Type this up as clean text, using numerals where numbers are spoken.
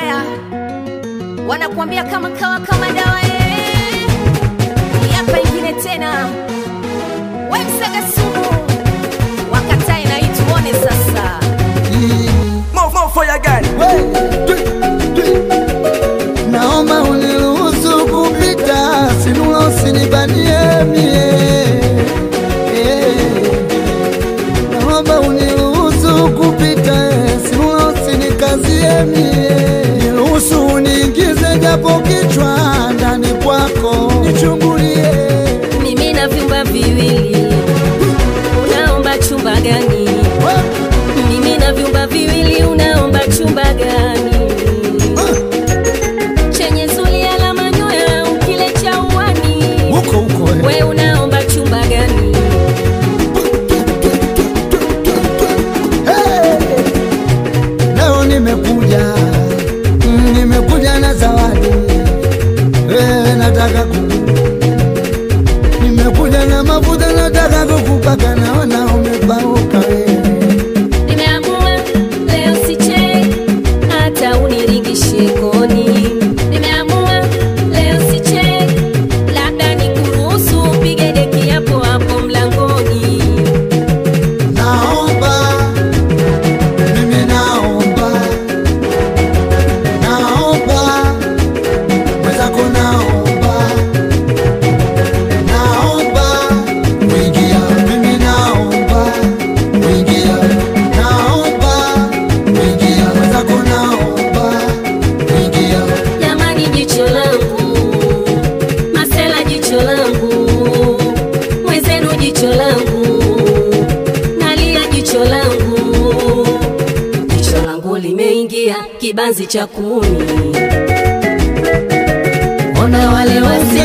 Haya, wanakuambia kama kawa kama dawa. Hapa ingine tena, we Msaga Sumu, wakatai na ituone sasa. More for your girl. Naomba uniruhusu kupita, sinula usinibanie mie. Naomba uniruhusu kupita, sinula usinikazie mie. Niruhusu uniingize japo kichwa ndani kwako, nichungulie. Mimi na vyumba viwili, unaomba chumba gani? Mimi na vyumba viwili, unaomba chumba gani? Chenye zulia la manyoya ukile cha uwani, we unaomba chumba gani? Leo nimekuja na zawadi. Nataka nimekuja na mafuta, nataka kukupaka na wanaume pauka wewe. Nimeamua leo sicheki hata uniringishe koni. Nimeamua leo sicheki, labda nikuruhusu upige deki hapo hapo mlangoni. Naomba, mimi naomba, mwenzako naomba, mwingia, mimi naomba, mwingia, mwenzako naomba, mwingia. Jamani jicho langu, Masela jicho langu, mwenzenu jicho langu, nalia jicho langu limeingia kibanzi cha kuni. Ona wale wasi